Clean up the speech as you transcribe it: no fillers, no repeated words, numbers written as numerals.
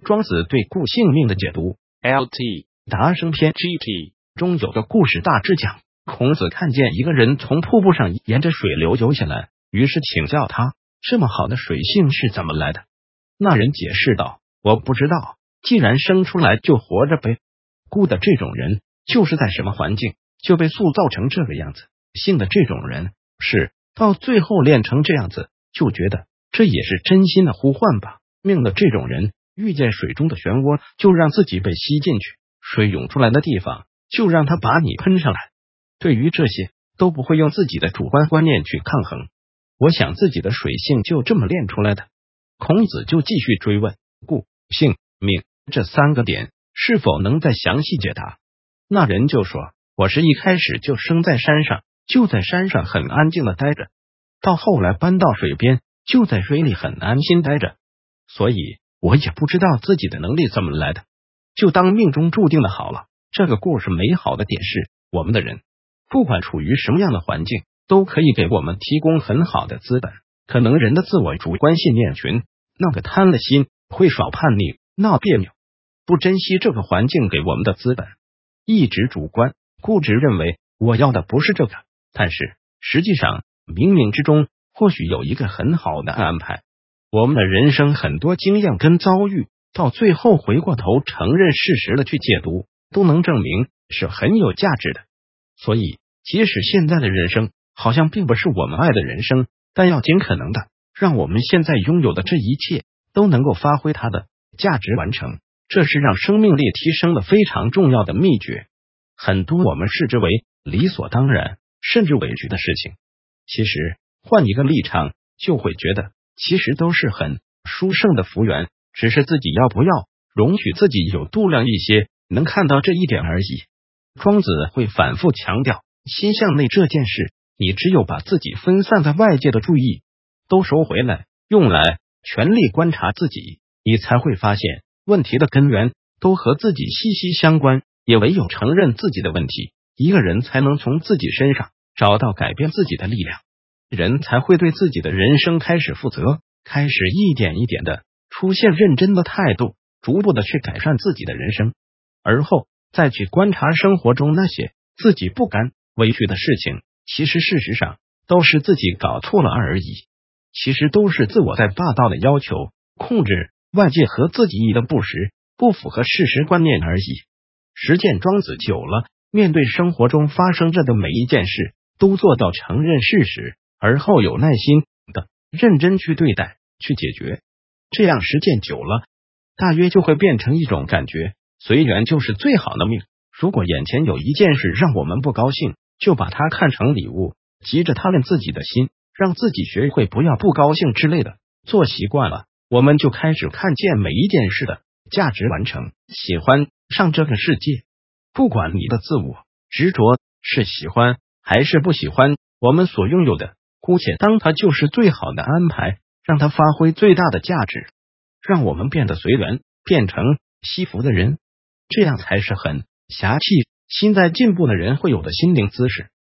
庄子对顾性命的解读 LT 达生篇 GT 中有个故事大致讲，孔子看见一个人从瀑布上沿着水流游下来，于是请教他，这么好的水性是怎么来的？那人解释道，我不知道，既然生出来就活着呗。顾的这种人就是在什么环境就被塑造成这个样子，性的这种人是到最后练成这样子，就觉得这也是真心的呼唤吧。命的这种人遇见水中的漩涡就让自己被吸进去，水涌出来的地方就让他把你喷上来。对于这些都不会用自己的主观观念去抗衡，我想自己的水性就这么练出来的。孔子就继续追问，顾、性、命这三个点是否能再详细解答？那人就说，我是一开始就生在山上，就在山上很安静的待着，到后来搬到水边，就在水里很安心待着，所以我也不知道自己的能力怎么来的，就当命中注定的好了。这个故事美好的点是，我们的人不管处于什么样的环境，都可以给我们提供很好的资本。可能人的自我主观信念群，那个贪了心，会耍叛逆，闹别扭，不珍惜这个环境给我们的资本，一直主观固执认为我要的不是这个，但是实际上冥冥之中或许有一个很好的安排。我们的人生很多经验跟遭遇，到最后回过头承认事实了去解读，都能证明是很有价值的。所以即使现在的人生好像并不是我们爱的人生，但要尽可能的让我们现在拥有的这一切都能够发挥它的价值完成，这是让生命力提升的非常重要的秘诀。很多我们视之为理所当然甚至委屈的事情，其实换一个立场就会觉得其实都是很殊胜的福缘，只是自己要不要容许自己有度量一些，能看到这一点而已。庄子会反复强调心向内这件事，你只有把自己分散在外界的注意都收回来，用来全力观察自己，你才会发现问题的根源都和自己息息相关。也唯有承认自己的问题，一个人才能从自己身上找到改变自己的力量，人才会对自己的人生开始负责，开始一点一点的出现认真的态度，逐步的去改善自己的人生，而后再去观察生活中那些自己不甘委屈的事情，其实事实上都是自己搞错了而已，其实都是自我在霸道的要求控制外界和自己的不实，不符合事实观念而已。实践庄子久了，面对生活中发生着的每一件事，都做到承认事实，而后有耐心的认真去对待去解决，这样实践久了，大约就会变成一种感觉，随缘就是最好的命。如果眼前有一件事让我们不高兴，就把它看成礼物，急着踏练自己的心，让自己学会不要不高兴之类的，做习惯了，我们就开始看见每一件事的价值完成，喜欢上这个世界。不管你的自我执着是喜欢还是不喜欢我们所拥有的，姑且当它就是最好的安排，让它发挥最大的价值，让我们变得随缘，变成惜福的人，这样才是很侠气心在进步的人会有的心灵姿势。